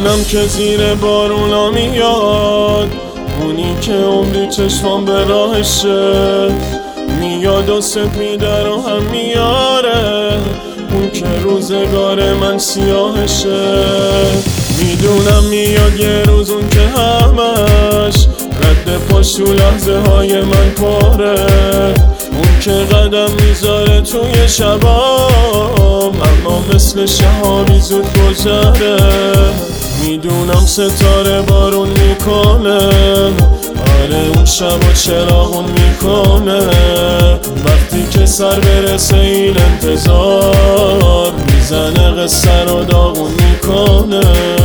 میدونم که زیر بارونا میاد، اونی که عمری چشمام به راهشه، میاد و سپیده رو هم میاره، اون که روزگار من سیاهشه. میدونم میاد یه روز اون که همش رد پاش تو لحظه های من پاره، اون که قدم میذاره توی شبام اما مثل شهابی زود گذره. میدونم ستاره بارون میکنه، آره اون شب و چراغون میکنه، وقتی که سر برسه این انتظار میزنه قصه رو داغون میکنه.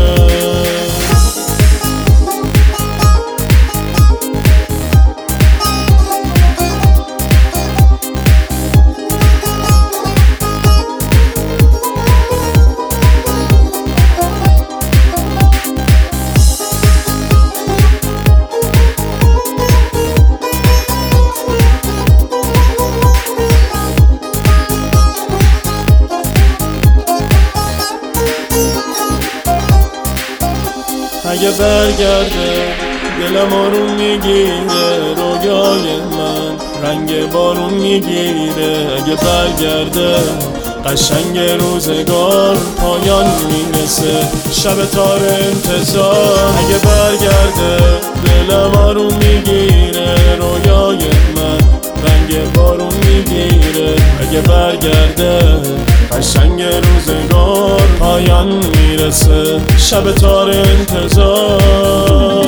اگه برگرده دلم آروم میگیره، رویای من رنگ بارون میگیره. اگه برگرده قشنگ روزگار پایان میرسه، شب تار انتظار. اگه برگرده دلم آروم میگیره، رویای من رنگ بارون میگیره. اگه برگرده قشنگ روزگار پایان میرسه، شب تار انتظار.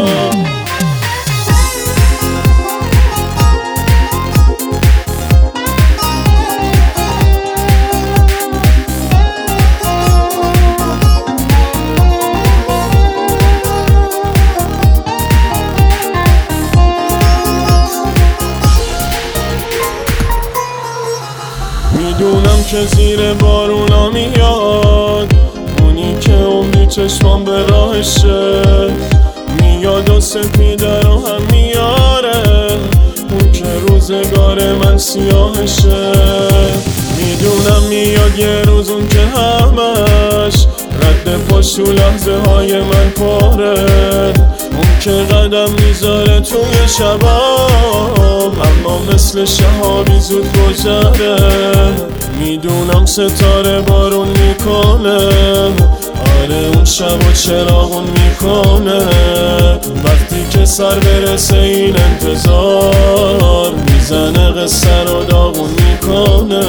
میدونم که زیر بارونا میاد، اونی که عمری چشمام به راهشه، میاد و سپیده رو هم میاره، اون که روزگار من سیاهشه. میدونم میاد یه روز اون که همش رد پاش تو لحظه های من پاره، اون که قدم میذاره توی شبام اما مثل شهابی زود گذره. میدونم ستاره بارون میکنه، آره اون شب و چراغون میکنه، وقتی که سر برسه این انتظار میزنه قصه رو داغون میکنه.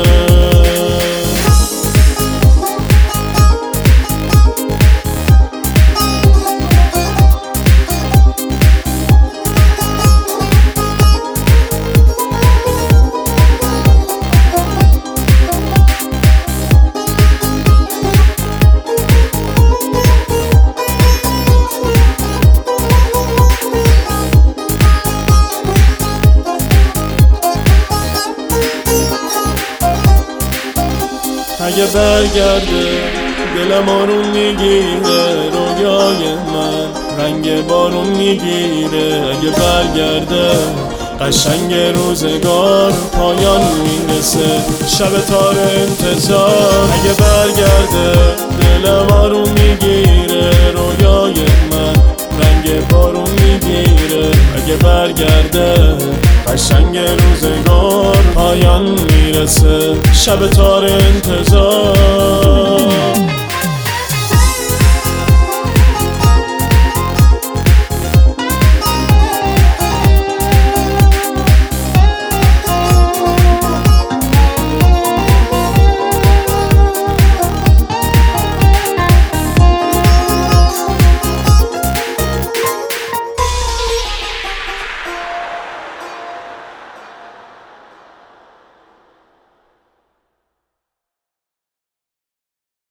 اگه برگرده دلم آروم میگیره، رویای من رنگ بارون میگیره. اگه برگرده قشنگ روزگار پایان میرسه، شب تار انتظار. اگه برگرده دلم آروم میگیره، رویای من رنگ بارون میگیره. اگه برگرده قشنگ روزگار پایان میرسه، شب تار انتظار.